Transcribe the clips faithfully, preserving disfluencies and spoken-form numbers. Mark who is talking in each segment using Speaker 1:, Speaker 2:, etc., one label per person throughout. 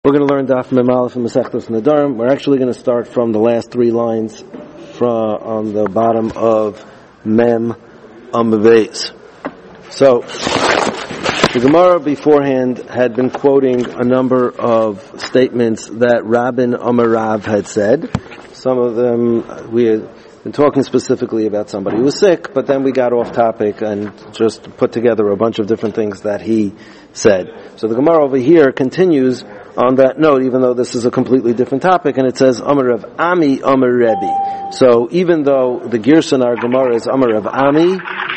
Speaker 1: We're going to learn Daf Mem Aleph from Masechtas Nedarim. We're actually going to start from the last three lines from on the bottom of Mem Amud Beis. So, the Gemara beforehand had been quoting a number of statements that Rabban Amar Rav had said. Some of them we had been talking specifically about somebody who was sick, but then we got off topic and just put together a bunch of different things that he said. So the Gemara over here continues on that note, even though this is a completely different topic, and it says Amar Rav Ami Amar Rebbe. So even though the Girsa in our Gemara is Amar Rav Ami,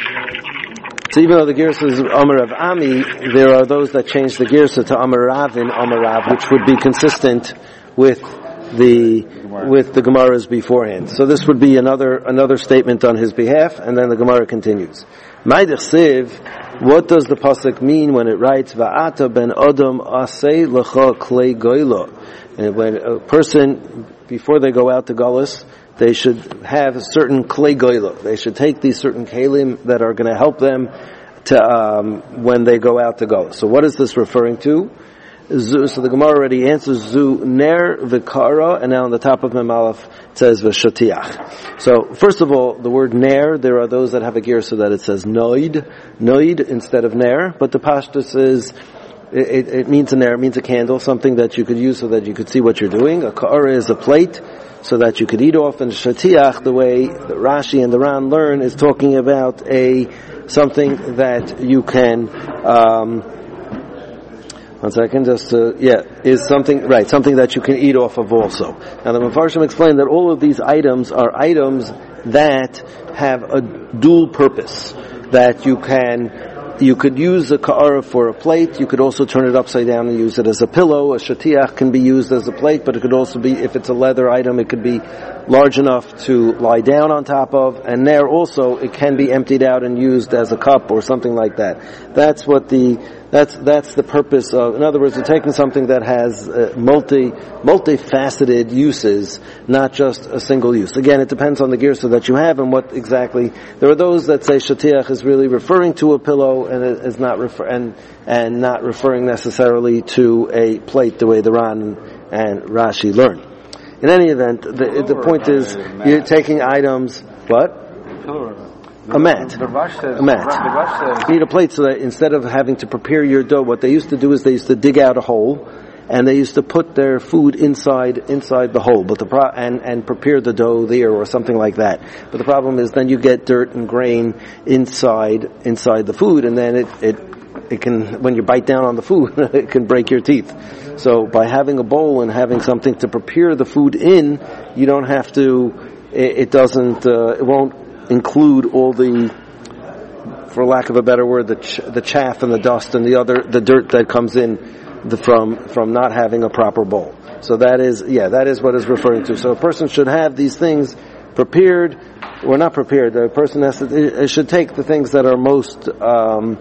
Speaker 1: so even though the Girsa is Amar Rav Ami, there are those that change the Girsa to Amar Ravin Amar Rav, which would be consistent with the with the Gemara's beforehand. So this would be another another statement on his behalf, and then the Gemara continues. Ma'idich Siv, what does the pasuk mean when it writes Va'ata ben Adam asay lecha klei goyla? And when a person, before they go out to Galus, they should have a certain klei goyla. They should take these certain kalim that are going to help them to um, when they go out to Galus. So what is this referring to? Zu, so the Gemara already answers Zu ner v'kara, and now on the top of Mem Aleph it says v'shatiach. So first of all, the word ner, there are those that have a gear so that it says noid, noid instead of ner, but the pashtus is it, it, it means a ner, it means a candle, something that you could use so that you could see what you're doing. A kara is a plate so that you could eat off, and shatiach, the way that Rashi and the Ran learn, is talking about a something that you can. Um, One second, just to, yeah, is something, right, something that you can eat off of also. Now the Mefarshim explained that all of these items are items that have a dual purpose, that you can, you could use a ka'ara for a plate, you could also turn it upside down and use it as a pillow. A shatiach can be used as a plate, but it could also be, if it's a leather item, it could be large enough to lie down on top of, and there also it can be emptied out and used as a cup or something like that. That's what the That's that's the purpose of. In other words, you're taking something that has uh, multi multifaceted uses, not just a single use. Again, it depends on the girsa that you have and what exactly. There are those that say shatiach is really referring to a pillow and it is not refer and and not referring necessarily to a plate, the way the Ran and Rashi learn. In any event, the the point is you're taking items. What? A mat. A mat. You need a plate so that instead of having to prepare your dough, what they used to do is they used to dig out a hole and they used to put their food inside inside the hole, but the pro- and and prepare the dough there or something like that. But the problem is then you get dirt and grain inside inside the food, and then it it it can, when you bite down on the food, it can break your teeth. So by having a bowl and having something to prepare the food in, you don't have to. It, it doesn't. Uh, it won't include all the, for lack of a better word, the ch- the chaff and the dust and the other the dirt that comes in the, from from not having a proper bowl. So that is yeah that is what it's referring to. So a person should have these things prepared, or not prepared. A person has to it should take the things that are most um,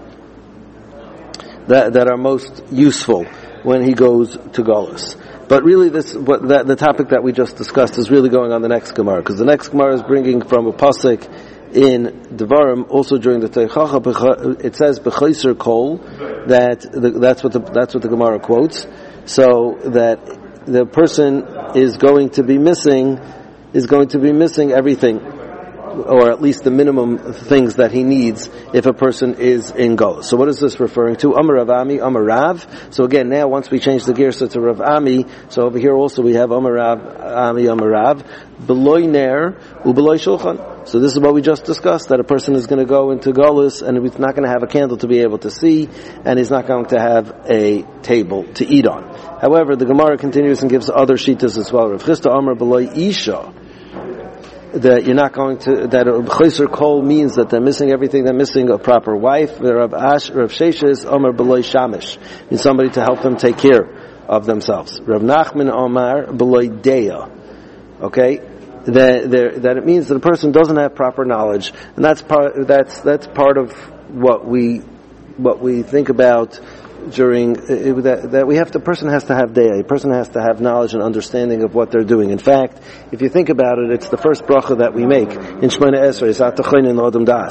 Speaker 1: that that are most useful when he goes to Galus. But really, this what that, the topic that we just discussed is really going on the next Gemara, because the next Gemara is bringing from a pasuk in Devarim, also during the Teichacha. It says b'chayser kol, that the, that's what the that's what the Gemara quotes. So that the person is going to be missing is going to be missing everything, or at least the minimum things that he needs if a person is in Galus. So what is this referring to? Amar Rav Ami, Amar Rav. So again, now once we change the girsa to Rav Ami, so over here also we have Amar Rav, Ami, Amar Rav, Beloy Ner, Ubeloy Shulchan. So this is what we just discussed, that a person is going to go into Galus and he's not going to have a candle to be able to see, and he's not going to have a table to eat on. However, the Gemara continues and gives other shittas as well. Rav Chisda Amar Beloy Isha, that you're not going to, that Chayser Kol means that they're missing everything, they're missing a proper wife. Rav Ash, Rav Sheshes, Omer Beloy Shamish, means somebody to help them take care of themselves. Rav Nachman Omar Beloy Deya, okay, that, that it means that a person doesn't have proper knowledge, and that's part, that's, that's part of what we, what we think about during uh, that, that we have to, person has to have daya, a person has to have knowledge and understanding of what they're doing. In fact, if you think about it, it's the first bracha that we make in Shemona Esrei, Zatachin in Odom Das.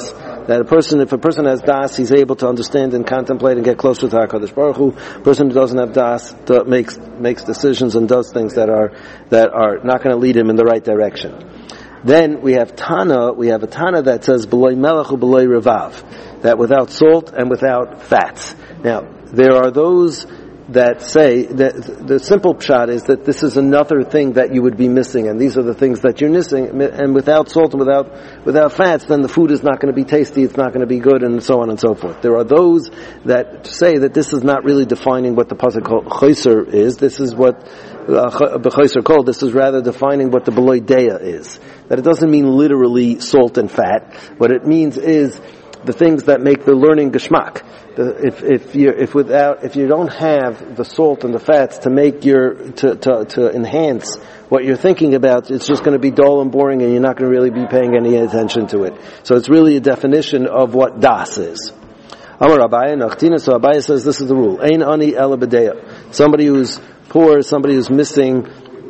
Speaker 1: That a person, if a person has das, he's able to understand and contemplate and get closer to HaKadosh Baruch Hu. A person who doesn't have das to, makes makes decisions and does things that are that are not going to lead him in the right direction. Then we have Tana, we have a Tana that says B'loi melech u b'loi revav, that without salt and without fats. Now, there are those that say that the simple pshat is that this is another thing that you would be missing, and these are the things that you're missing, and without salt and without without fats, then the food is not going to be tasty, it's not going to be good, and so on and so forth. There are those that say that this is not really defining what the pasuk called chayser is. This is what b'chayser uh, called. This is rather defining what the b'loi deya is. That it doesn't mean literally salt and fat. What it means is the things that make the learning geschmack. The, if if you if without if you don't have the salt and the fats to make your to to, to enhance what you're thinking about, it's just going to be dull and boring, and you're not going to really be paying any attention to it. So it's really a definition of what das is. Amar Abaye Nachtina. So Abaye says this is the rule: Ein ani ela b'deya. Somebody who's poor, somebody who's missing,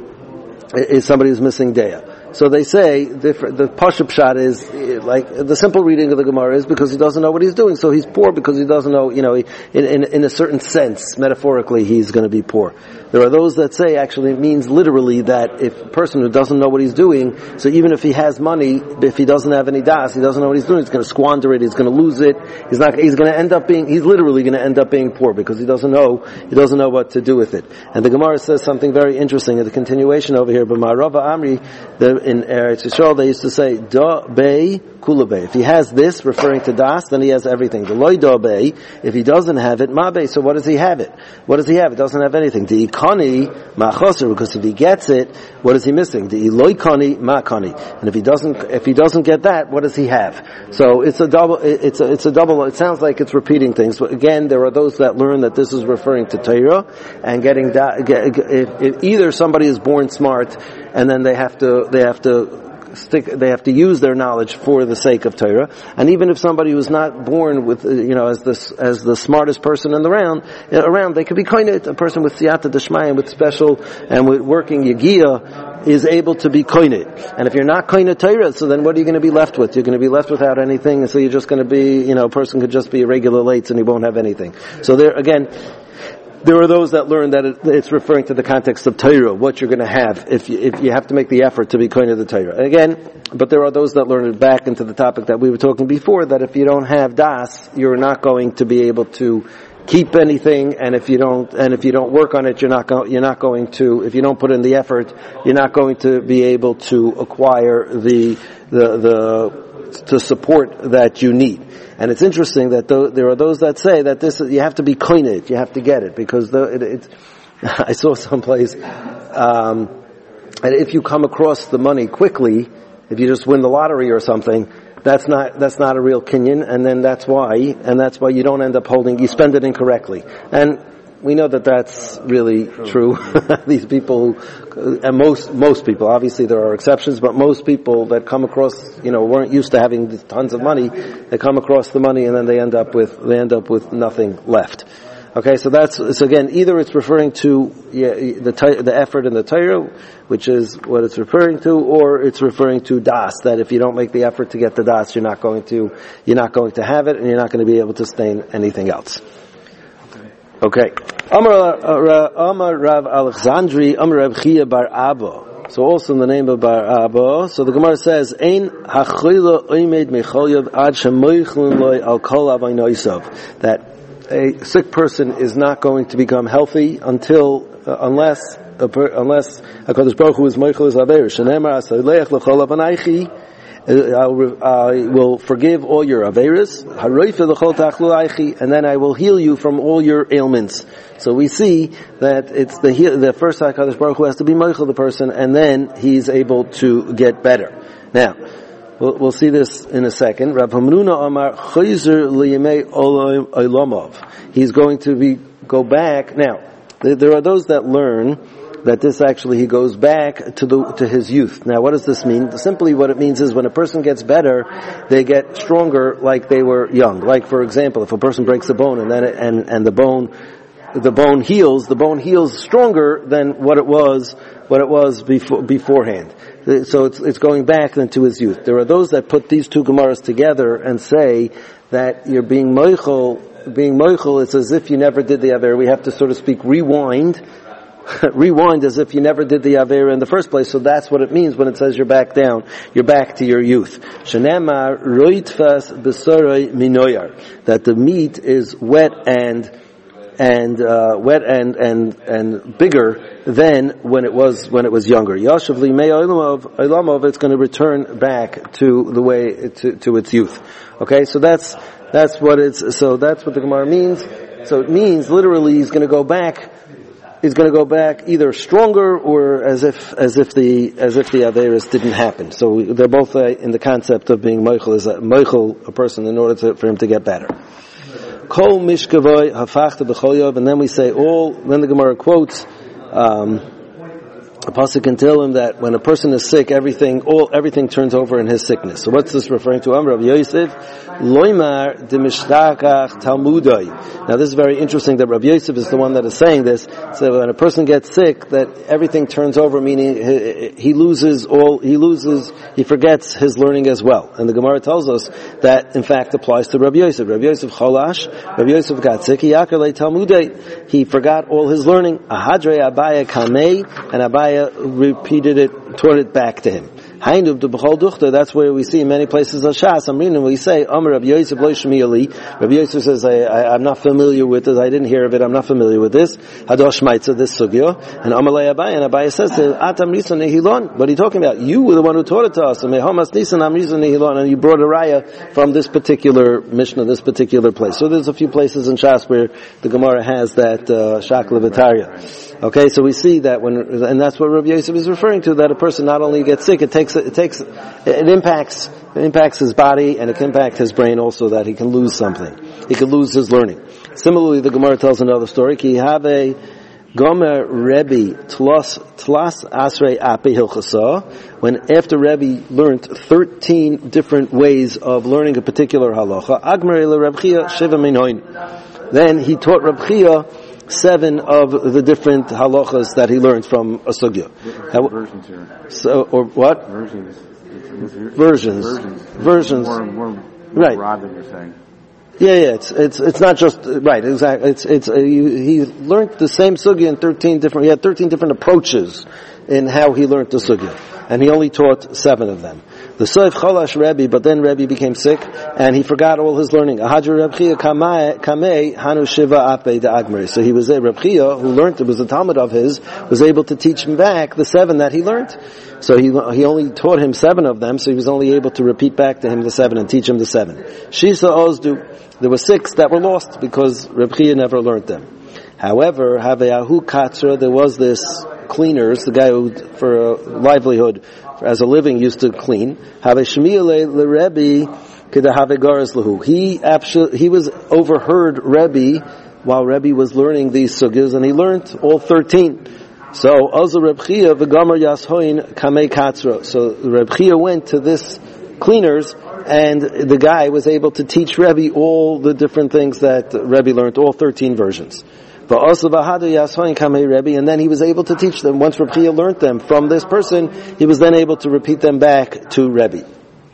Speaker 1: is somebody who's missing deya. So they say, the, the Pashup Pshat is, like, the simple reading of the Gemara is because he doesn't know what he's doing. So he's poor because he doesn't know, you know, in, in, in a certain sense, metaphorically, he's going to be poor. There are those that say, actually, it means literally that if a person who doesn't know what he's doing, so even if he has money, if he doesn't have any das, he doesn't know what he's doing, he's going to squander it, he's going to lose it, he's not, he's going to end up being, he's literally going to end up being poor because he doesn't know, he doesn't know what to do with it. And the Gemara says something very interesting in the continuation over here, but Marava Amri, the in Eretz Yisrael, they used to say, Da Bei Kula Bei. If he has this, referring to Das, then he has everything. The Loi Da Bei, if he doesn't have it, Ma Bei. So what does he have it? What does he have? It doesn't have anything. The Ikani Ma Choser, because if he gets it, what is he missing? The Loi Kani Ma Kani. And if he doesn't, if he doesn't get that, what does he have? So it's a double, it's a, it's a double, it sounds like it's repeating things. But again, there are those that learn that this is referring to Torah, and getting that, get, if, if either somebody is born smart, and then they have to, they have to stick, they have to use their knowledge for the sake of Torah. And even if somebody who's not born with, you know, as the, as the smartest person in the round, around, they could be kind of, a person with siyata d'shmaya, with special, and with working yagia, is able to be koinit. And if you're not koinit Torah, so then what are you going to be left with? You're going to be left without anything, and so you're just going to be, you know, a person could just be a regular lates and he won't have anything. So there, again, there are those that learn that it, it's referring to the context of Torah, what you're going to have if you, if you have to make the effort to be kohen of the Torah. And again, but there are those that learn it back into the topic that we were talking before, that if you don't have das, you're not going to be able to keep anything, and if you don't, and if you don't work on it, you're not going, you're not going to, if you don't put in the effort, you're not going to be able to acquire the, the, the, to support that you need. And it's interesting that th- there are those that say that this, you have to be koined, you have to get it, because the, it, it's, I saw someplace, um, and if you come across the money quickly, if you just win the lottery or something, that's not, that's not a real kinyan, and then that's why, and that's why you don't end up holding, you spend it incorrectly. And we know that that's really true. These people, and most, most people, obviously there are exceptions, but most people that come across, you know, weren't used to having tons of money, they come across the money and then they end up with, they end up with nothing left. Okay, so that's, so again, either it's referring to yeah, the the effort in the Torah, which is what it's referring to, or it's referring to das, that if you don't make the effort to get the das, you're not going to, you're not going to have it, and you're not going to be able to stain anything else. Okay. Amar Amar Rav Alexandri, Amar Rav Chia bar Abba. So also in the name of Bar Abba, so the Gemara says, Ein hachila oimed mechoyav ad shemoichlin loy al kol avaynoisav. That a sick person is not going to become healthy until, uh, unless, uh, per, unless HaKadosh Baruch Hu is moichel his aveir. Shenemar asaleich l'chol avanaychi. I will forgive all your aveiros, and then I will heal you from all your ailments. So we see that it's the the first HaKadosh Baruch Hu has to be moichel the person, and then he's able to get better. Now, we'll, we'll see this in a second. Rav Hamnuna Amar Chayzer liyemei olamov. He's going to be go back. Now, there are those that learn that this actually, he goes back to the, to his youth. Now what does this mean? Simply what it means is when a person gets better, they get stronger like they were young. Like for example, if a person breaks a bone and then, it, and, and the bone the bone heals, the bone heals stronger than what it was, what it was before, beforehand. So it's, it's going back then to his youth. There are those that put these two Gemaras together and say that you're being moichel, being moichel, it's as if you never did the Aver. We have to, so to speak, rewind, rewind as if you never did the Aver in the first place. So that's what it means when it says you're back down, you're back to your youth. Shenamar roitfas besoroi minoyar, that the meat is wet and and uh, wet and and and bigger than when it was when it was younger. Yashav limei olamov, olamov, it's going to return back to the way to to its youth. Okay, so that's that's what it's. So that's what the Gemara means. So it means literally he's going to go back. He's going to go back either stronger or as if as if the as if the averis didn't happen. So they're both uh, in the concept of being moichel, is a moichel a person in order to, for him to get better. Kol mishkavoy hafachta b'chol, and then we say all. Then the Gemara quotes um, a pasuk can tell him that when a person is sick, everything all everything turns over in his sickness. So what's this referring to? Amr Rabbi Yosef, loymar demishdakach talmudai. Now this is very interesting that Rabbi Yosef is the one that is saying this. So when a person gets sick, that everything turns over, meaning he, he loses all, he loses, he forgets his learning as well. And the Gemara tells us that in fact applies to Rabbi Yosef. Rabbi Yosef cholash, Rabbi Yosef got sick, he yakarlei talmudai, he forgot all his learning. Ahadrei Abaya kamei, and Abaya repeated it, taught it back to him. Hainu b'chol duchta, that's where we see in many places of Shas, Amrina, we say, Amr Rabbi Yosef lo shmi ali. Rabbi Yosef says, I, I, I'm not familiar with this, I didn't hear of it, I'm not familiar with this. Hadosh Maitza, this sugya. And Amr le Abaya, and Abaya says, Atam Risa Nehilon. What are you talking about? You were the one who taught it to us. And Mehomas Nisan Am Risa Nehilon, and you brought a raya from this particular Mishnah, this particular place. So there's a few places in Shas where the Gemara has that, uh, Shakla V'tarya. Okay, so we see that when, and that's what Rabbi Yosef is referring to, that a person not only gets sick, it takes, it takes, it impacts, it impacts his body, and it can impact his brain also, that he can lose something. He can lose his learning. Similarly, the Gemara tells another story, Ki have a Gomer Rebbe tlas, tlas asrei ape hilchasa, when after Rebbe learned thirteen different ways of learning a particular halacha, Agmer le Reb Chia shiva minoin. Then he taught Reb Chia seven of the different halachas that he learned from a sugya.
Speaker 2: How, versions here.
Speaker 1: So, or what?
Speaker 2: Versions.
Speaker 1: Versions. Versions. Versions.
Speaker 2: More, more, more
Speaker 1: right.
Speaker 2: broad than you're saying.
Speaker 1: Yeah, yeah, it's, it's, it's not just, right, exactly, it's, it's, uh, he, he learned the same sugya in thirteen different, he had thirteen different approaches in how he learned the sugya. And he only taught seven of them. The Soif Cholash Rebbe, but then Rebbe became sick, and he forgot all his learning. Ahadra Reb Chia Kamei Hanu Shiva Ape de Agmeri. So he was a Reb Chia who learned, it was a Talmud of his, was able to teach him back the seven that he learned. So he he only taught him seven of them, so he was only able to repeat back to him the seven and teach him the seven. Shisa Ozdu, there were six that were lost because Reb Chia never learned them. However, Haveyahu Katzra, there was this cleaners, the guy who, for a livelihood, as a living, used to clean. Have Shmiele le Rebbe keda have garas lahu. He actually, he was overheard Rebbe while Rebbe was learning these sugyas, and he learned all thirteen. So Azar Reb Chia v'Gamar Yashoin Kamei Katzra. So Reb Chia went to this cleaners, and the guy was able to teach Rebbe all the different things that Rebbe learned, all thirteen versions. And then he was able to teach them. Once Reb Chia learned them from this person, he was then able to repeat them back to Rebbe.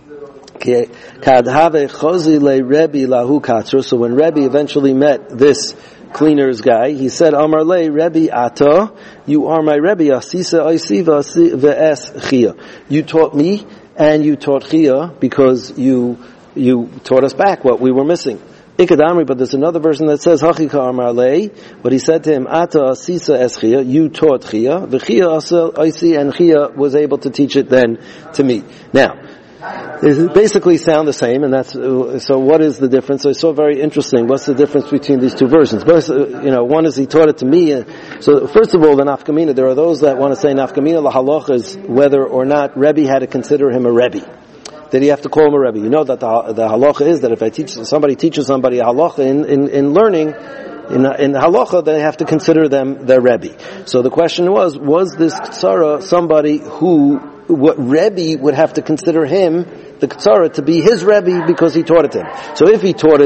Speaker 1: So when Rebbe eventually met this cleaner's guy, he said, Amar le Rebbe Ata, you are my Rebbe, Asisa Aisiva Ve'es Chia. You taught me and you taught Chia because you you taught us back what we were missing. Ikadamri, but there's another version that says Hachika Amar le, but he said to him, Ata Asisa Es Chia, you taught Chia, V'Chia Asel Aisi, and Chia was able to teach it then to me. Now, they basically sound the same, and that's, so what is the difference? So it's so very interesting. What's the difference between these two versions? But, you know, one is he taught it to me. So first of all, the nafkamina, there are those that want to say nafkamina lahalocha is whether or not Rebbe had to consider him a Rebbe. Did he have to call him a Rebbe? You know that the, the halacha is that if I teach, somebody teaches somebody a halacha in, in, in learning, in, in halacha, they have to consider them their Rebbe. So the question was, was this Ktsara somebody who, what Rebbe would have to consider him, the Ktsara, to be his Rebbe because he taught it to him? So if he taught it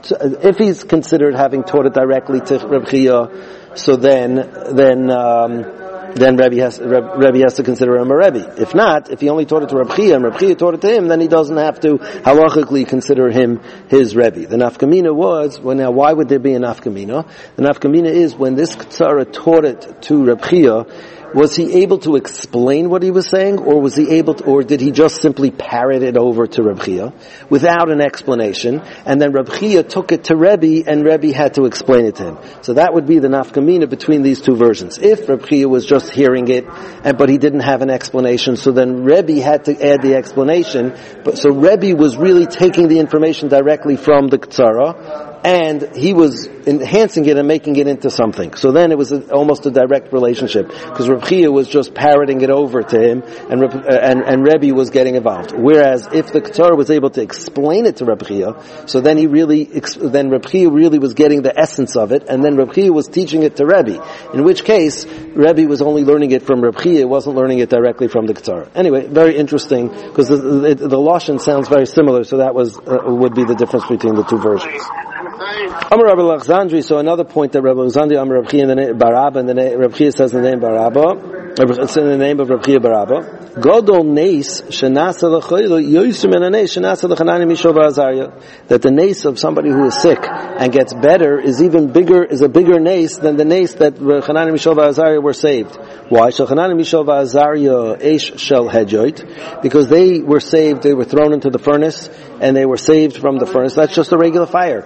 Speaker 1: if he's considered having taught it directly to Reb Chia, so then, then, um, then Rebbe has, Rebbe has to consider him a Rebbe. If not, if he only taught it to Reb Chia and Reb Chia taught it to him, then he doesn't have to halachically consider him his Rebbe. The nafkamina was, well now why would there be a nafkamina? The nafkamina is when this Ketzara taught it to Reb Chia, was he able to explain what he was saying, or was he able to, or did he just simply parrot it over to Reb Chia without an explanation, and then Reb Chia took it to Rebbe, and Rebbe had to explain it to him? So that would be the nafkamina between these two versions. If Reb Chia was just hearing it, and but he didn't have an explanation, so then Rebbe had to add the explanation. But so Rebbe was really taking the information directly from the Ketzara, and he was enhancing it and making it into something. So then it was a, almost a direct relationship, because Reb Chia was just parroting it over to him, and Reb, uh, and, and Rebbe was getting involved. Whereas if the Ketzara was able to explain it to Reb Chia, so then he really, then Reb Chia really was getting the essence of it, and then Reb Chia was teaching it to Rebbe. In which case, Rebbe was only learning it from Reb Chia, wasn't learning it directly from the Ketzara. Anyway, very interesting, because the, the, the Lashon sounds very similar, so that was uh, would be the difference between the two versions. Amar Rabbi Alexandri, so another point that Rabbi Alexandri, Amar Rabbi Chia in the name Barabba, and the name, Rabbi Chia says in the name Barabba, it's in the name of Rabbi Chia Barabba, Godol Neis, Shenasa L'choylo, Yoysim en Neis, Shenasa L'chanani Mishov Azariah, that the Neis of somebody who is sick and gets better is even bigger, is a bigger Neis than the Neis that Chanani Mishov Azariah were saved. Why? Chanani Mishov Azariah Eish Shel Hedjoit, because they were saved, they were thrown into the furnace, and they were saved from the furnace. That's just a regular fire.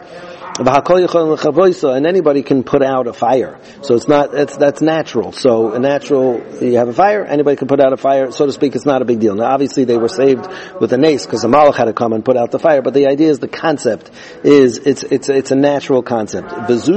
Speaker 1: And anybody can put out a fire. So it's not, it's, that's natural. So a natural, you have a fire, anybody can put out a fire, so to speak, it's not a big deal. Now obviously they were saved with a nace, because the malach had to come and put out the fire, but the idea is, the concept is, it's, it's, it's a natural concept. But the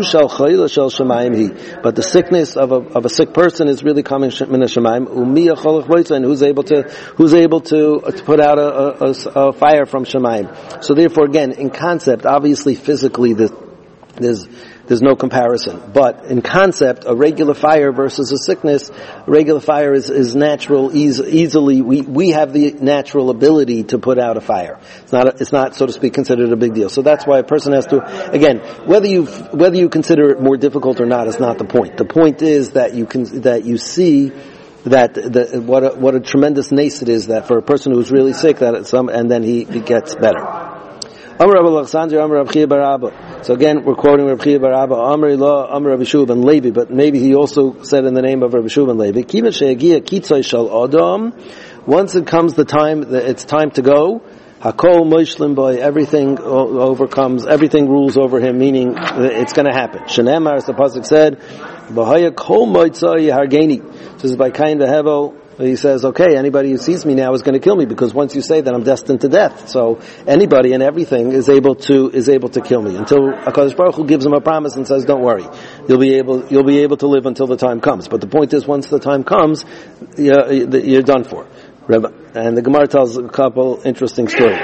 Speaker 1: sickness of a, of a sick person is really coming min ha-shamayim, and who's able to, who's able to, to put out a, a, a fire from shamayim. So therefore again, in concept, obviously physically, the There's, there's no comparison. But in concept, a regular fire versus a sickness, a regular fire is, is natural, eas, easily, we, we have the natural ability to put out a fire. It's not, a, it's not, so to speak, considered a big deal. So that's why a person has to, again, whether you, whether you consider it more difficult or not is not the point. The point is that you can, that you see that, that what a, what a tremendous nace it is that for a person who's really sick, that it's some, and then he, he gets better. Amar Rabbi Alexander, Amar Rabbi Chia Barabba. So again, we're quoting Rabbi Chia Barabba, Amar Ilah, Amar Rabbi Shua ben Levi, but maybe he also said in the name of Rabbi Shua ben Levi, Kiva she'agia kitzai shel Adam, once it comes the time, it's time to go, Hakol moishlim boy, everything overcomes, everything rules over him, meaning it's going to happen. Shenemar, as the pasuk said, Bahaya kol moitzai hargeni. This is by Cain v'Hevel. He says, okay, anybody who sees me now is going to kill me, because once you say that, I'm destined to death. So anybody and everything is able to, is able to kill me. Until HaKadosh Baruch Hu gives him a promise and says, don't worry. You'll be able, you'll be able to live until the time comes. But the point is, once the time comes, you're, you're done for. And the Gemara tells a couple interesting stories.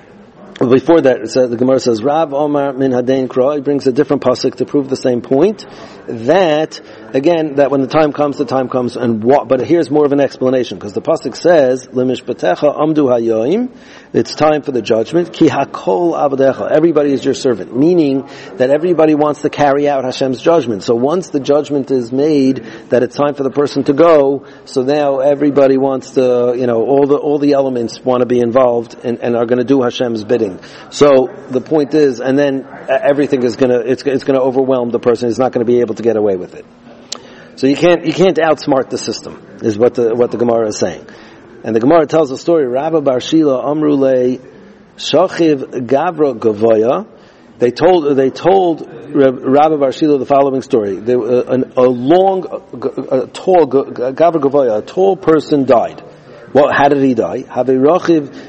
Speaker 1: Before that, it says, the Gemara says, Rav Omar min Hadein Kra, he brings a different pasuk to prove the same point, that, again, that when the time comes, the time comes, and what, but here's more of an explanation, because the pasuk says, Lemishpatecha amdu hayoim, it's time for the judgment, ki hakol avadecha, everybody is your servant, meaning that everybody wants to carry out Hashem's judgment. So once the judgment is made, that it's time for the person to go, so now everybody wants to, you know, all the, all the elements want to be involved and, and are going to do Hashem's bidding. So the point is, and then everything is gonna, it's, it's gonna overwhelm the person. He's not gonna be able to get away with it. So you can't, you can't outsmart the system, is what the, what the Gemara is saying. And the Gemara tells a story, Rabba Bar Shila Amrule Shachiv Gavra Gavoya. They told, they told Rabba Bar Shila the following story. There, uh, an, a long, a, a tall, Gavra Gavoya, a tall person died. Well, how did he die? Havirochiv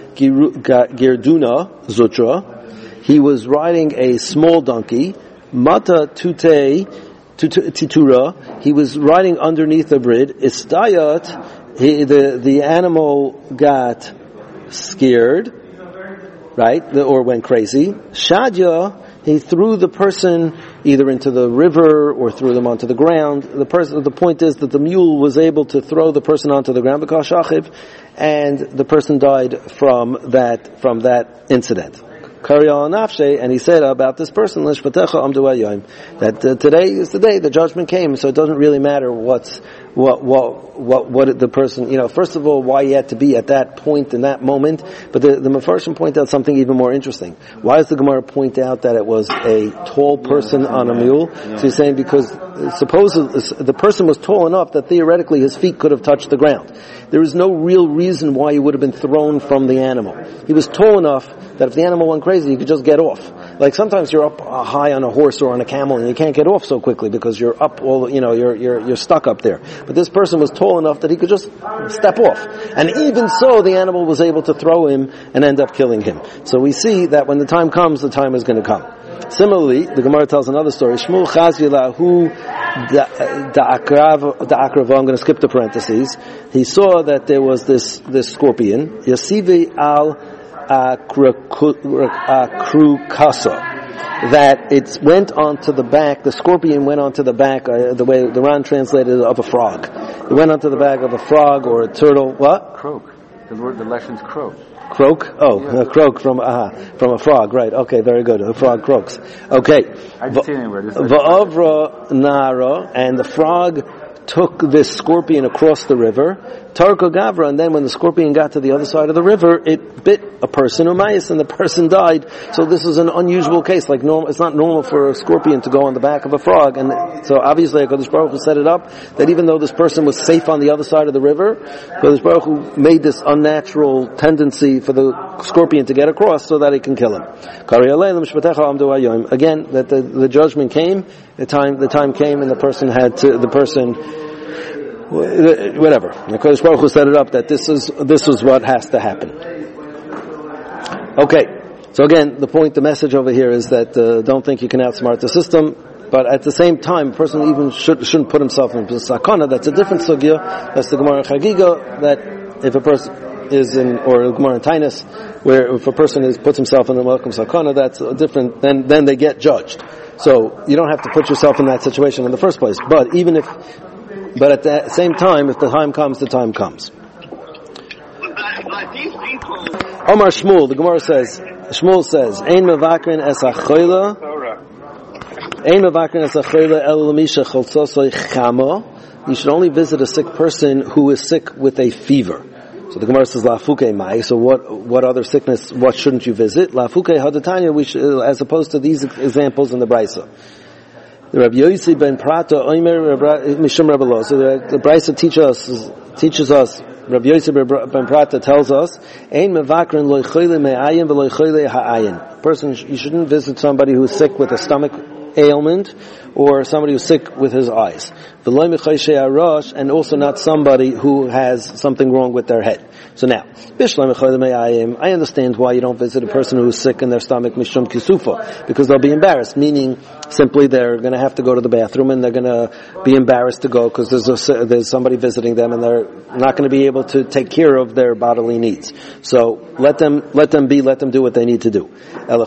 Speaker 1: Girduna Zutra. He was riding a small donkey. Mata Tute Titura. He was riding underneath a bridge. Istayat. He, the the animal got scared, right, or went crazy. Shadya. He threw the person either into the river or threw them onto the ground. The person, the point is that the mule was able to throw the person onto the ground because shachiv, and the person died from that from that incident. and he said about this person, that uh, today is the day the judgment came, so it doesn't really matter what's, what, what, what, what the person, you know, first of all, why he had to be at that point in that moment, but the, the Mefarshim point out something even more interesting. Why does the Gemara point out that it was a tall person on a mule? So he's saying because suppose the person was tall enough that theoretically his feet could have touched the ground. There is no real reason why he would have been thrown from the animal. He was tall enough that if the animal went crazy, you could just get off. Like sometimes you're up uh, high on a horse or on a camel and you can't get off so quickly because you're up all, you know, you're, you're, you're stuck up there. But this person was tall enough that he could just step off. And even so, the animal was able to throw him and end up killing him. So we see that when the time comes, the time is going to come. Similarly, the Gemara tells another story. Shmuel Chazvila, who da'akrav, I'm going to skip the parentheses. He saw that there was this, this scorpion, Yasivi al akrukasa, that it went onto the back, the scorpion went onto the back, uh, the way the Ran translated it, of a frog. It went onto the back of a frog or a turtle. What?
Speaker 2: Croak. The word, the lesson's croak.
Speaker 1: Croak? Oh, yeah. A croak from uh, from a frog, right. Okay, very good. A frog croaks. Okay.
Speaker 2: I didn't see it anywhere.
Speaker 1: Va'avra nara, and the frog took this scorpion across the river, Tarko Gavra, and then when the scorpion got to the other side of the river, it bit a person, Umayas, and the person died. So this is an unusual case. Like normal, it's not normal for a scorpion to go on the back of a frog. And so obviously HaKadosh Baruch Hu set it up that even though this person was safe on the other side of the river, HaKadosh Baruch Hu made this unnatural tendency for the scorpion to get across so that it can kill him. Again, that the, the judgment came, the time the time came, and the person had to the person. Whatever. The Kodesh Baruch Hu set it up that this is this is what has to happen. Okay. So again, the point, the message over here is that uh, don't think you can outsmart the system, but at the same time, a person even should, shouldn't put himself in sakana. That's a different sugya. That's the Gemara Chagiga, that if a person is in, or Gemara Tainus, where if a person is puts himself in the Malkum sakana, that's a different. Then then they get judged. So you don't have to put yourself in that situation in the first place. But even if But at the same time, if the time comes, the time comes. Omar Shmuel, the Gemara says, Shmuel says, Ein mevakrin es ha'choila, Ein mevakrin es ha'choila el l'misha choltzosoi chama. You should only visit a sick person who is sick with a fever. So the Gemara says, Lafuke mai. So what, what other sickness, what shouldn't you visit? Lafuke hadatanya, we should, as opposed to these examples in the Brisa. The Rabbi Yossi ben Prata, Omer Mishum Rabbi Lo. So the, the Brisa teaches us, teaches us, Rabbi Yossi ben Prata tells us, Ein mevakrin lo choyle me'ayin v'lo choyle ha'ayin. Person, you shouldn't visit somebody who's sick with a stomach ailment, or somebody who's sick with his eyes. V'lo mechayshe ha'rosh, and also not somebody who has something wrong with their head. So now, I understand why you don't visit a person who is sick in their stomach, mishum kisufa, because they'll be embarrassed, meaning simply they're going to have to go to the bathroom and they're going to be embarrassed to go because there's a, there's somebody visiting them and they're not going to be able to take care of their bodily needs. So let them, let them be, let them do what they need to do. But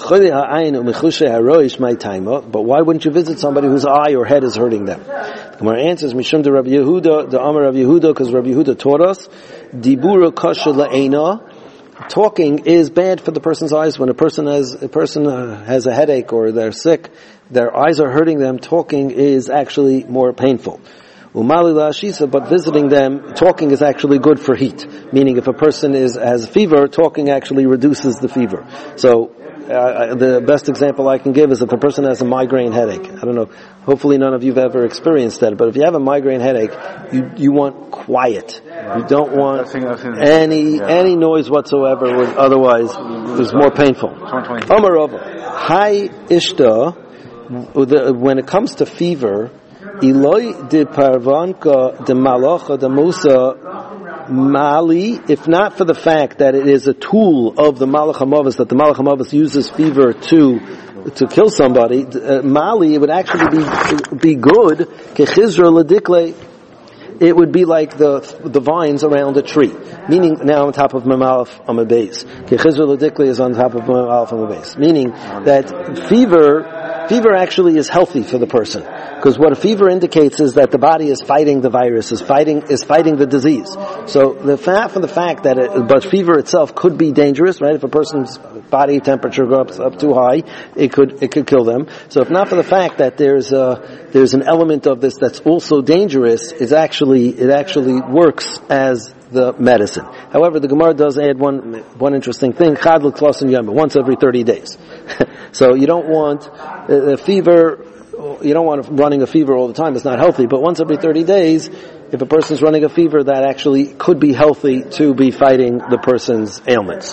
Speaker 1: why wouldn't you visit somebody whose eye or head is hurting them? The Gemara answers, mishum de Rabbi Yehuda, the Amar Rabbi Yehuda, because Rabbi Yehuda taught us, Dibura kasha la'ena. Talking is bad for the person's eyes. When a person has a person uh, has a headache or they're sick, their eyes are hurting them. Talking is actually more painful. Umali la'ashisa, but visiting them, talking is actually good for heat. Meaning, if a person is has a fever, talking actually reduces the fever. So. Uh, the best example I can give is if a person has a migraine headache. I don't know, hopefully none of you have ever experienced that, but if you have a migraine headache, you you want quiet. You don't want any any noise whatsoever, would otherwise it's more painful. Omarova, hi ishta, when it comes to fever, Eloi de parvanka de malacha de Musa Mali, if not for the fact that it is a tool of the Malach HaMavos, that the Malach HaMavos uses fever to to kill somebody, uh, Mali, it would actually be be good. Kechizra ledikle, it would be like the the vines around a tree. Meaning, now on top of Mamalaf on a base. Kechizra ledikle is on top of Mamalaf on a base. Meaning that fever fever actually is healthy for the person. Because what a fever indicates is that the body is fighting the virus, is fighting is fighting the disease. So the fact from the fact that it, but fever itself could be dangerous, right? If a person's body temperature goes up, up too high, it could it could kill them. So if not for the fact that there's a there's an element of this that's also dangerous, it's actually it actually works as the medicine. However, the Gemara does add one one interesting thing: chad l'tlasin yom, once every thirty days. So you don't want uh, a fever. You don't want running a fever all the time. It's not healthy. But once every thirty days, if a person's running a fever, that actually could be healthy to be fighting the person's ailments.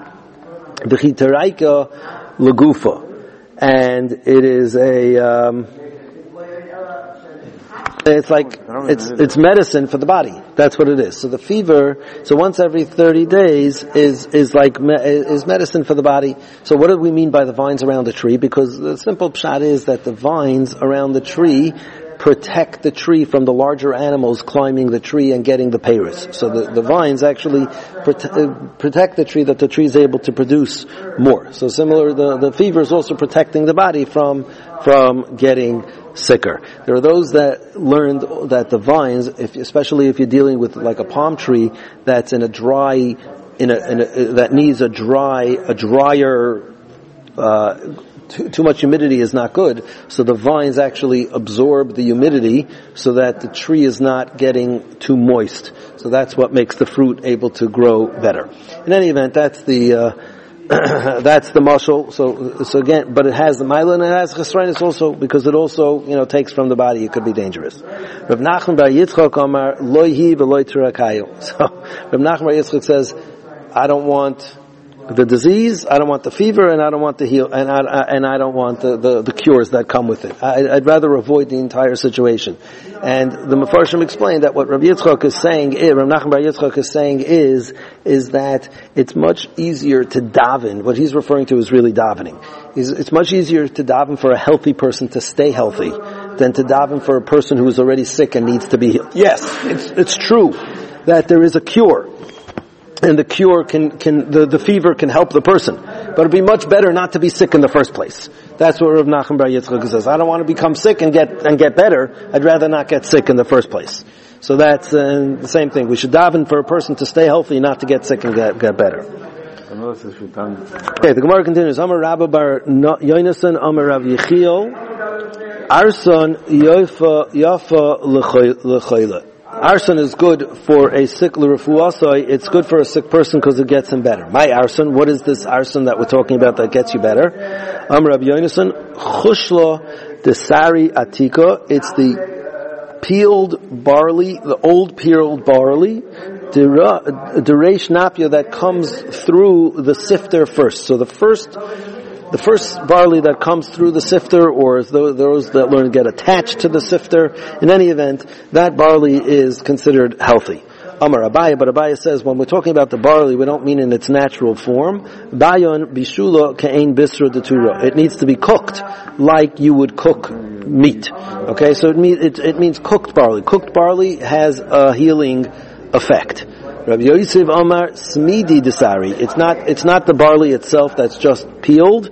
Speaker 1: B'chitaraika legufa, and it is a. Um, It's like, it's, it's medicine for the body. That's what it is. So the fever, so once every thirty days is, is like, is medicine for the body. So what do we mean by the vines around the tree? Because the simple pshat is that the vines around the tree protect the tree from the larger animals climbing the tree and getting the peiros. So the, the vines actually prote- protect the tree that the tree is able to produce more. So similar, the, the fever is also protecting the body from, from getting sicker. There are those that learned that the vines, if, especially if you're dealing with like a palm tree that's in a dry, in a, in a that needs a dry, a drier, uh, too, too much humidity is not good. So the vines actually absorb the humidity so that the tree is not getting too moist. So that's what makes the fruit able to grow better. In any event, that's the, uh, that's the muscle. So, so again, but it has the myelin and it has chesroinus also because it also, you know, takes from the body. It could be dangerous. Rav Nachman bar Yitzchak Amar loihi v'loi turakayu. So Rav Nachman bar Yitzchak says, I don't want the disease, I don't want the fever, and I don't want the heal, and I, and I don't want the, the, the cures that come with it. I, I'd rather avoid the entire situation. And the Mefarshim explained that what Rav Yitzchak is saying, is, Rav Nachman bar Yitzchak is saying is, is that it's much easier to daven. What he's referring to is really davening. It's, it's much easier to daven for a healthy person to stay healthy than to daven for a person who is already sick and needs to be healed. Yes, it's, it's true that there is a cure. And the cure can, can, the, the fever can help the person. But it'd be much better not to be sick in the first place. That's what Rav Nachman bar Yitzchak says. I don't want to become sick and get, and get better. I'd rather not get sick in the first place. So that's uh, the same thing. We should daven for a person to stay healthy, not to get sick and get, get better. Okay, the Gemara continues. Amar Rabba bar Yonasan, Amar Rav Yechiel, Arson Yofa Yafa L'chayla. Arson is good for a sick l'refuasai. It's good for a sick person because it gets him better. My arson, what is this arson that we're talking about that gets you better? Am Rabbi Yonasan, chushla desari atika. It's the peeled barley, the old peeled barley, dereish napia that comes through the sifter first. So the first The first barley that comes through the sifter, or those that learn to get attached to the sifter, in any event, that barley is considered healthy. Amar Abaye, but Abaye says when we're talking about the barley, we don't mean in its natural form. Bayon bishula ke'ein bisra detura. It needs to be cooked like you would cook meat. Okay, so it means it, it means cooked barley. Cooked barley has a healing effect. Rabbi Yosef Amar Smidi Desari. It's not, it's not the barley itself that's just peeled,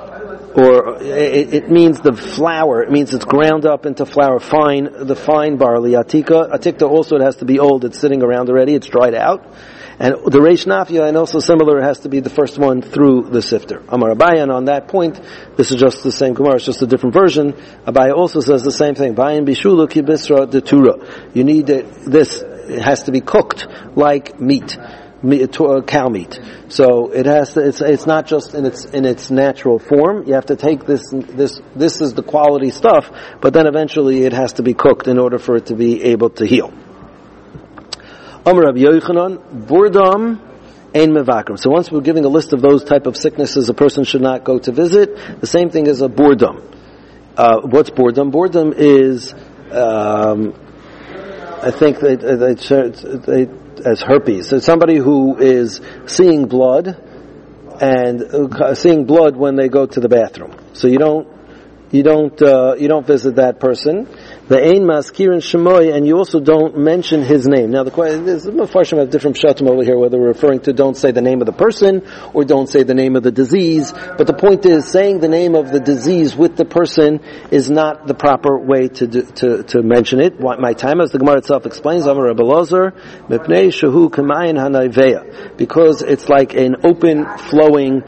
Speaker 1: or it, it means the flour. It means it's ground up into flour, fine, the fine barley. Atika, atikta also it has to be old. It's sitting around already. It's dried out. And the reish nafia, and also similar, it has to be the first one through the sifter. Amar Abaye, and on that point, this is just the same Gemara, it's just a different version. Abaye also says the same thing. Bayin bishula ki bisra detura. You need it, this. It has to be cooked like meat, meat uh, cow meat. So it has to. It's it's not just in its in its natural form. You have to take this this this is the quality stuff, but then eventually it has to be cooked in order for it to be able to heal. Amar Rabbi Yochanan, burdam ein mevakrim. So once we're giving a list of those type of sicknesses a person should not go to visit, the same thing as a burdam. Uh, what's burdam? Burdam is. Um, I think they, they, they, as herpes. So somebody who is seeing blood and uh, seeing blood when they go to the bathroom. So you don't, you don't, uh, you don't visit that person. The Ein Maskirin Shemoy, and you also don't mention his name. Now, the question is, Mefarshim have different pshatim over here, whether we're referring to don't say the name of the person or don't say the name of the disease. But the point is, saying the name of the disease with the person is not the proper way to do, to to mention it. My time, as the Gemara itself explains, Amar Rabbi Elazar, Mipnei Shehu K'mayin Hanayveya, because it's like an open flowing.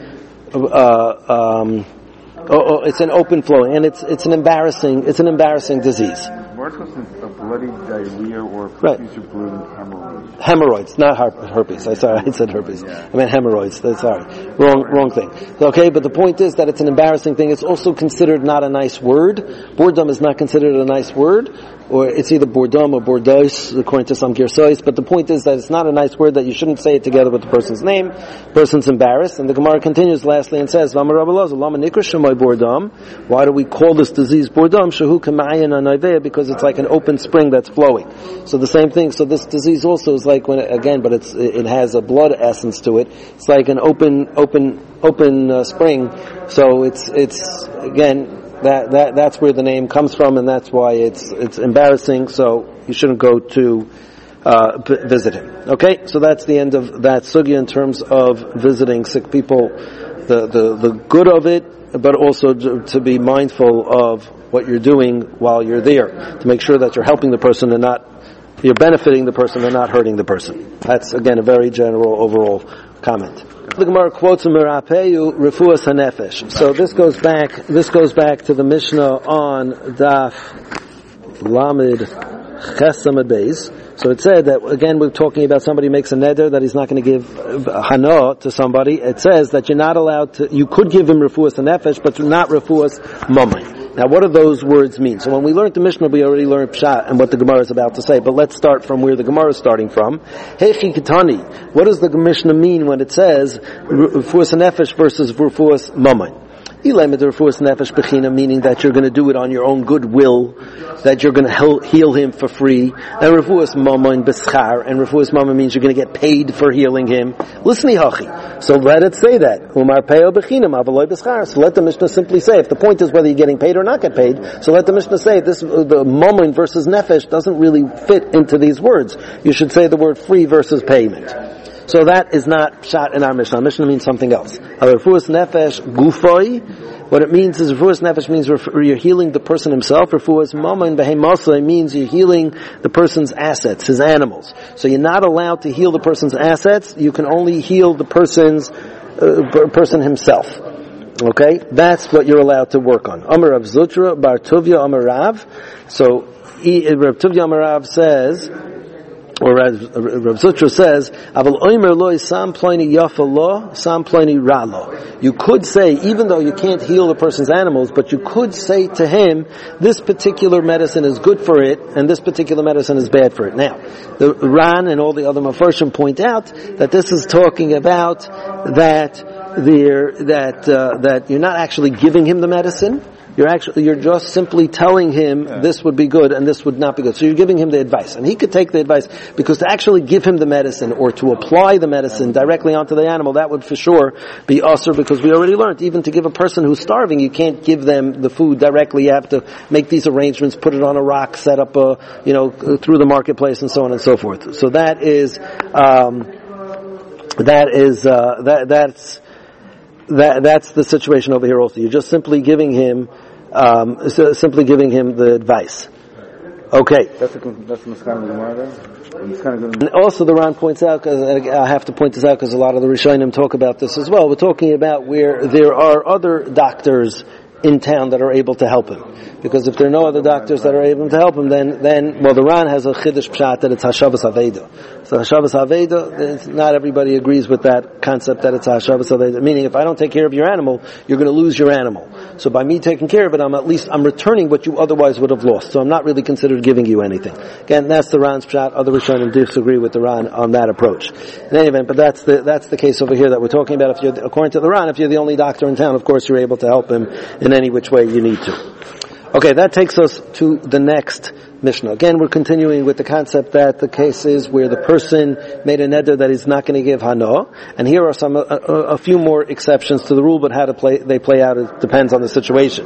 Speaker 1: Uh, um, Oh, oh, it's an open flowing, and it's it's an embarrassing it's an embarrassing disease.
Speaker 2: Worse was a bloody diarrhea or
Speaker 1: right.
Speaker 2: profuse bleeding hemorrhoids.
Speaker 1: Hemorrhoids, not her- herpes. I sorry, I said herpes.
Speaker 2: Yeah.
Speaker 1: I meant hemorrhoids. That's sorry, wrong wrong thing. Okay, but the point is that it's an embarrassing thing. It's also considered not a nice word. Boredom is not considered a nice word, or it's either boredom or bordeaux, according to some girsois. But the point is that it's not a nice word, that you shouldn't say it together with the person's name. The person's embarrassed, and the Gemara continues lastly and says, "V'amar Rabbi Elazar, lama nikra shemai boredom." Why do we call this disease boredom? Shehu k'ma'ayin anayveya, because it's like an open spring that's flowing. So the same thing. So this disease also is like when it, again, but it's it has a blood essence to it. It's like an open, open, open uh, spring. So it's it's again. That, that, that's where the name comes from, and that's why it's, it's embarrassing, so you shouldn't go to, uh, visit him. Okay? So that's the end of that sugya in terms of visiting sick people, the, the, the good of it, but also to, to be mindful of what you're doing while you're there, to make sure that you're helping the person and not, you're benefiting the person and not hurting the person. That's, again, a very general overall comment. The Gemara quotes Merapeyu Refuas Hanefesh. So this goes back. This goes back to the Mishnah on Daf Lamed Chesamad Beis. So it said that again we're talking about somebody makes a neder that he's not going to give hana to somebody. It says that you're not allowed to. You could give him Refuas Hanefesh, but not Refuas Mamay. Now, what do those words mean? So when we learned the Mishnah, we already learned Pshat and what the Gemara is about to say. But let's start from where the Gemara is starting from. Heichi Kitani. What does the Mishnah mean when it says Refuas Nefesh versus Refuas Mamon? Meaning that you're going to do it on your own goodwill, that you're going to heal him for free. And Refuas Mamon Beschar, and Refuas Mamon means you're going to get paid for healing him. Listen, Hachi. So let it say that. Umar Peo Bechinam Avaloy Beschar. So let the Mishnah simply say, if the point is whether you're getting paid or not get paid, so let the Mishnah say this, the Mamon versus Nefesh doesn't really fit into these words. You should say the word free versus payment. So that is not pshat in our Mishnah. Our Mishnah means something else. Refuas nefesh gufoi. What it means is refuas nefesh means you're healing the person himself. Refuas mamon behemasa means you're healing the person's assets, his animals. So you're not allowed to heal the person's assets. You can only heal the person's uh, person himself. Okay, that's what you're allowed to work on. Amar Rav Zutra bar Tuvia Amar Rav. So Rav Tuvia Amar Rav says, or as Rav Zutra says, "Aval oimer loy sam ploni yafa lo, sam ploni ra lo." You could say, even though you can't heal the person's animals, but you could say to him, "This particular medicine is good for it, and this particular medicine is bad for it." Now, the Ran and all the other Mefarshim point out that this is talking about that there that uh, that you're not actually giving him the medicine. You're actually, you're just simply telling him yeah. this would be good and this would not be good. So you're giving him the advice. And he could take the advice, because to actually give him the medicine or to apply the medicine directly onto the animal, that would for sure be usur, because we already learned, even to give a person who's starving, you can't give them the food directly. You have to make these arrangements, put it on a rock, set up a, you know, through the marketplace and so on and so forth. So that is, um, that is, uh, that, that's, That, that's the situation over here also. You're just simply giving him, um, simply giving him the advice. Okay.
Speaker 2: That's the, that's the Maskana Gemara.
Speaker 1: And also the Ran points out, because I have to point this out because a lot of the Rishonim talk about this as well. We're talking about where there are other doctors in town that are able to help him. Because if there are no other doctors that are able to help him, then, then, well, the Ran has a Chiddush Pshat that it's Hashavas Aveda. So Hashavas Aveda, not everybody agrees with that concept that it's Hashavas Aveda. Meaning, if I don't take care of your animal, you're going to lose your animal. So by me taking care of it, I'm at least, I'm returning what you otherwise would have lost. So I'm not really considered giving you anything. Again, that's the Ran's Pshat. Other Rishonim disagree with the Ran on that approach. In any event, but that's the, that's the case over here that we're talking about. If you're, according to the Ran, if you're the only doctor in town, of course you're able to help him in any which way you need to. Okay, that takes us to the next Mishnah. Again, we're continuing with the concept that the case is where the person made a neder that he's not going to give hana, and here are some a, a, a few more exceptions to the rule, but how to play they play out it depends on the situation.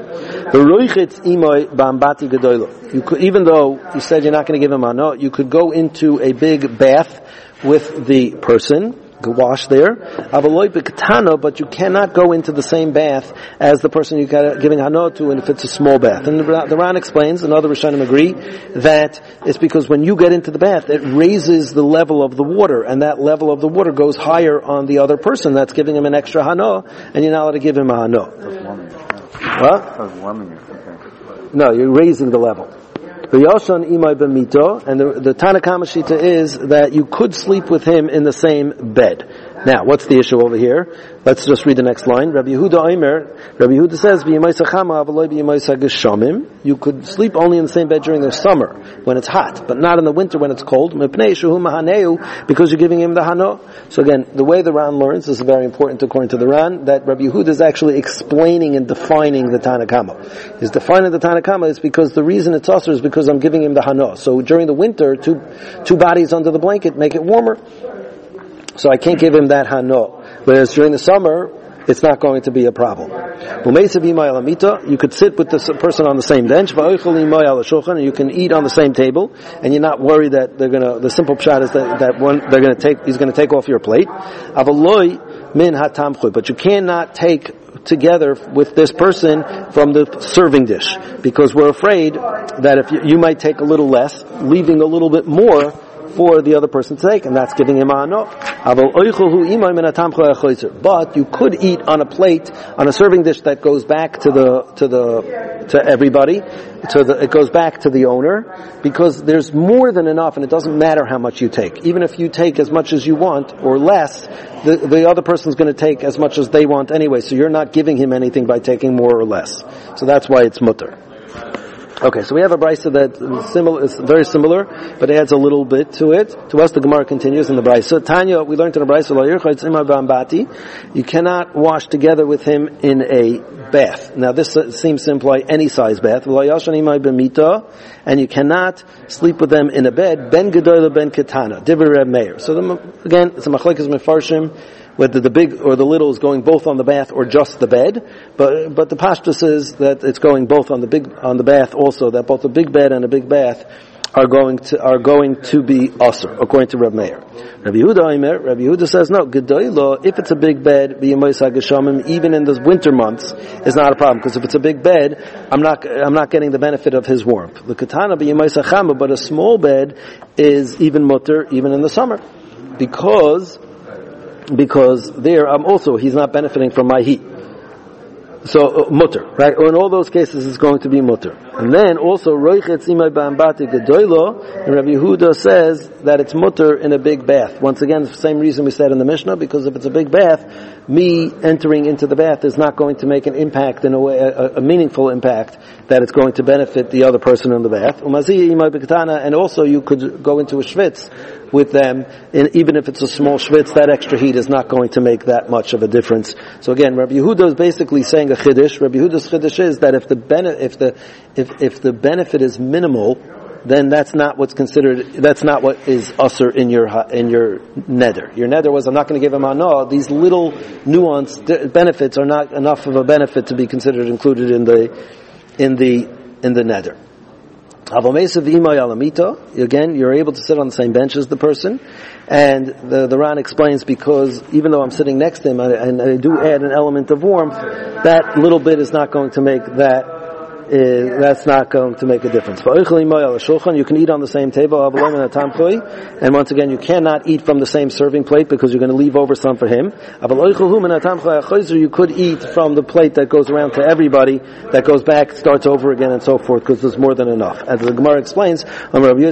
Speaker 1: You could, even though you said you're not going to give him hana, you could go into a big bath with the person. Wash there, but you cannot go into the same bath as the person you're giving hana to, and if it's a small bath. And the, the Ran explains, and other Rishonim agree, that it's because when you get into the bath, it raises the level of the water, and that level of the water goes higher on the other person that's giving him an extra hana, and you're not allowed to give him a hana. What? No, you're raising the level. And the, the Tanakama Shita is that you could sleep with him in the same bed. Now, what's the issue over here? Let's just read the next line. Rabbi Yehuda Omer, Rabbi Yehuda says, you could sleep only in the same bed during the summer when it's hot, but not in the winter when it's cold, because you're giving him the hana. So again, the way the Ran learns, this is very important according to the Ran, that Rabbi Yehuda is actually explaining and defining the Tanakama. He's defining the Tanakama is because the reason it's usher is because I'm giving him the hana. So during the winter, two, two bodies under the blanket make it warmer. So I can't give him that hana. Whereas during the summer, it's not going to be a problem. You could sit with this person on the same bench, and you can eat on the same table, and you're not worried that they're gonna, the simple pshat is that, that one, they're gonna take, he's gonna take off your plate. But you cannot take together with this person from the serving dish, because we're afraid that if you, you might take a little less, leaving a little bit more for the other person to take, and that's giving him a no. But you could eat on a plate, on a serving dish that goes back to the to the to everybody, to the it goes back to the owner, because there's more than enough, and it doesn't matter how much you take. Even if you take as much as you want or less, the the other person's going to take as much as they want anyway. So you're not giving him anything by taking more or less. So that's why it's mutter. Okay, so we have a brisa that is similar, is very similar, but adds a little bit to it. To us, the Gemara continues in the brisa. Tanya, we learned in the brisa, you cannot wash together with him in a bath. Now, this seems to imply any size bath. And you cannot sleep with them in a bed. Ben gedola ben ketana. Divrei Reb Meir. So the, again, it's a machlekes mefarshim, whether the big or the little is going both on the bath or just the bed, but but the pashtus is that it's going both on the big on the bath also, that both the big bed and the big bath are going to are going to be usher, according to Reb Meir. Rabbi Yehuda Omer, Rabbi Yehuda says no, gedoylo, if it's a big bed, even in the winter months, is not a problem, because if it's a big bed, I'm not I'm not getting the benefit of his warmth. The katana b'yemay, but a small bed is even mutter even in the summer, because. Because there, I'm also, he's not benefiting from my heat. So, uh, mutter, right? Or in all those cases, it's going to be mutter. And then also, Roichetz imay ba'ambati gedoylo, and Rabbi Yehuda says that it's mutter in a big bath. Once again, the same reason we said in the Mishnah, because if it's a big bath, me entering into the bath is not going to make an impact in a way, a, a meaningful impact, that it's going to benefit the other person in the bath. And also, you could go into a shvitz with them, and even if it's a small shvitz, that extra heat is not going to make that much of a difference. So again, Rabbi Yehuda is basically saying a chiddush. Rabbi Yehuda's chiddush is that if the bene- if the if if the benefit is minimal, then that's not what's considered. That's not what is usher in your in your neder. Your neder was, I'm not going to give him hana. These little nuanced benefits are not enough of a benefit to be considered included in the in the in the neder. Again, you're able to sit on the same bench as the person, and the, the Ran explains, because even though I'm sitting next to him and I do add an element of warmth, that little bit is not going to make that Uh, that's not going to make a difference. You can eat on the same table, and once again, you cannot eat from the same serving plate because you're going to leave over some for him. You could eat from the plate that goes around to everybody, that goes back, starts over again, and so forth, because there's more than enough. As the Gemara explains, when we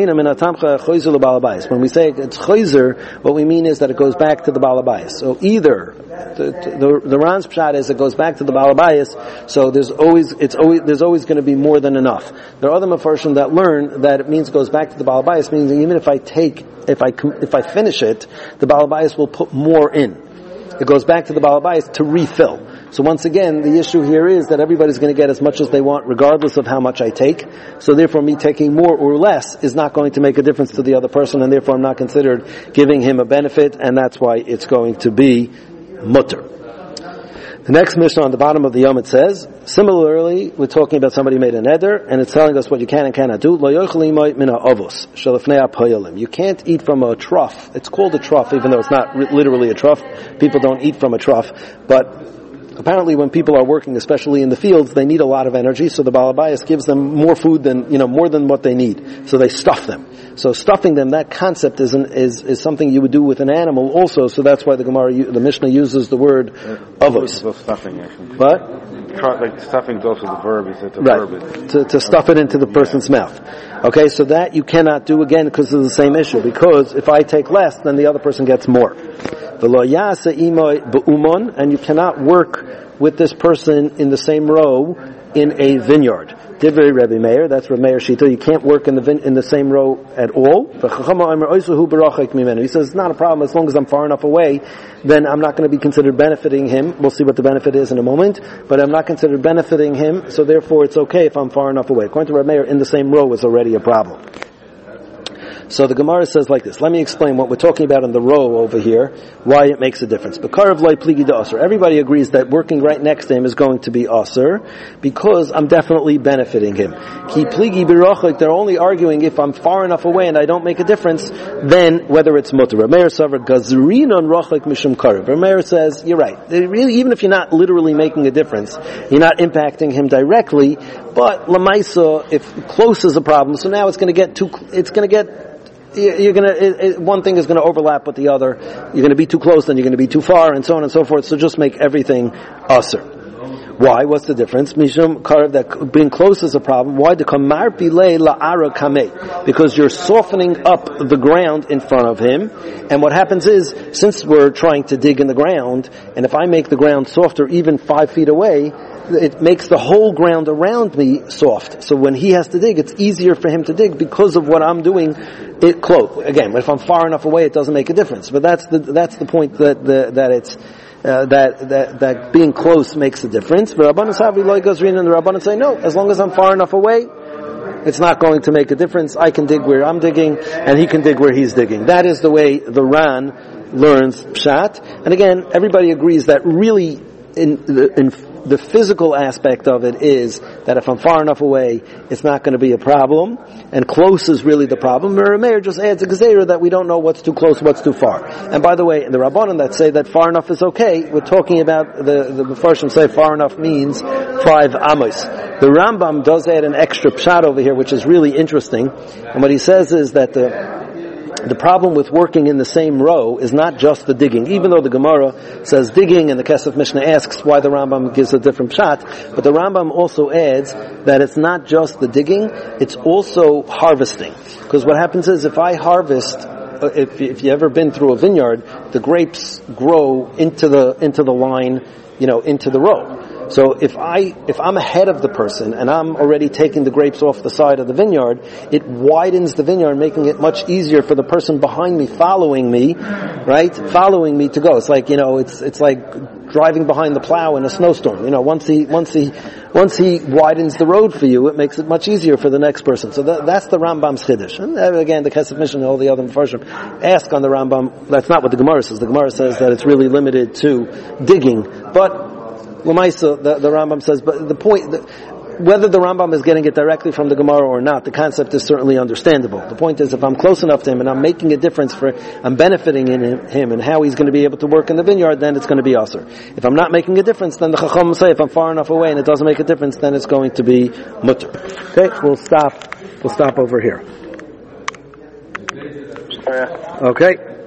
Speaker 1: say it's chayzer, what we mean is that it goes back to the balabayas. So either the the, the Ran's pshat is it goes back to the balabayas, so there's always it's always there's always going to be more than enough. There are other mafarshim that learn that it means it goes back to the balabayas, meaning that even if I take, if I if I finish it, the balabayas will put more in. It goes back to the balabayas to refill. So once again, the issue here is that everybody's going to get as much as they want regardless of how much I take. So therefore me taking more or less is not going to make a difference to the other person, and therefore I'm not considered giving him a benefit, and that's why it's going to be mutter. The next Mishnah on the bottom of the Yom, it says, similarly, we're talking about somebody who made an eder, and it's telling us what you can and cannot do. You can't eat from a trough. It's called a trough, even though it's not literally a trough. People don't eat from a trough, but apparently when people are working, especially in the fields, they need a lot of energy, so the Baal Habayis gives them more food than, you know, more than what they need. So they stuff them. So stuffing them, that concept is, an, is, is something you would do with an animal also, so that's why the Gemara, the Mishnah uses the word avos.
Speaker 2: Uh, stuffing, actually.
Speaker 1: What?
Speaker 2: Like stuffing is also the verb, is it the
Speaker 1: right.
Speaker 2: verb?
Speaker 1: To, to stuff it into the person's mouth. Okay, so that you cannot do again because of the same issue, because if I take less, then the other person gets more. And you cannot work with this person in the same row in a vineyard. Divrei Rebbe Meir, that's Rebbe Meir Shita. You can't work in the vin- in the same row at all. He says it's not a problem as long as I'm far enough away. Then I'm not going to be considered benefiting him. We'll see what the benefit is in a moment. But I'm not considered benefiting him, so therefore it's okay if I'm far enough away. According to Rebbe Meir, in the same row is already a problem. So the Gemara says like this. Let me explain what we're talking about in the row over here, why it makes a difference. Everybody agrees that working right next to him is going to be aser, because I'm definitely benefiting him. They're only arguing if I'm far enough away and I don't make a difference, then whether it's mutter. Rameir says, you're right. Really, even if you're not literally making a difference, you're not impacting him directly, but lamaisa, if close is a problem, so now it's going to get too, it's going to get You're gonna, it, it, one thing is gonna overlap with the other. You're gonna be too close, then you're gonna be too far, and so on and so forth. So just make everything aser. Why? What's the difference? Mishum Karev, that being close is a problem. Why? The kamar pilei la'ara kamei. Because you're softening up the ground in front of him. And what happens is, since we're trying to dig in the ground, and if I make the ground softer even five feet away, it makes the whole ground around me soft. So when he has to dig, it's easier for him to dig because of what I'm doing. It close. Again, if I'm far enough away, it doesn't make a difference. But that's the that's the point that the, that it's uh, that that that being close makes a difference. But Rabbanan Savi Loi Gazrin, and the Rabbanan say no. As long as I'm far enough away, it's not going to make a difference. I can dig where I'm digging, and he can dig where he's digging. That is the way the Ran learns Pshat. And again, everybody agrees that really in the in the physical aspect of it is that if I'm far enough away, it's not going to be a problem, and close is really the problem. Meir just adds a gezerah that we don't know what's too close, what's too far. And by the way, the Rabbanan that say that far enough is okay, we're talking about the the Mefarshim say far enough means five amos. The Rambam does add an extra pshat over here, which is really interesting, and what he says is that the The problem with working in the same row is not just the digging. Even though the Gemara says digging and the Kesef Mishnah asks why the Rambam gives a different pshat, but the Rambam also adds that it's not just the digging, it's also harvesting. Because what happens is if I harvest, if, if you've ever been through a vineyard, the grapes grow into the, into the line, you know, into the row. So if I, if I'm ahead of the person and I'm already taking the grapes off the side of the vineyard, it widens the vineyard, making it much easier for the person behind me following me, right? Following me to go. It's like, you know, it's, it's like driving behind the plow in a snowstorm. You know, once he, once he, once he widens the road for you, it makes it much easier for the next person. So that, that's the Rambam's Chiddush. And again, the Kesef Mishnah and all the other Mefarshim ask on the Rambam, that's not what the Gemara says. The Gemara says that it's really limited to digging. But Lamaisa, the, the Rambam says, but the point, the, whether the Rambam is getting it directly from the Gemara or not, the concept is certainly understandable. The point is, if I'm close enough to him and I'm making a difference for, I'm benefiting in him and how he's going to be able to work in the vineyard, then it's going to be aser. If I'm not making a difference, then the Chacham say, if I'm far enough away and it doesn't make a difference, then it's going to be mutter. Okay, we'll stop, we'll stop over here. Okay.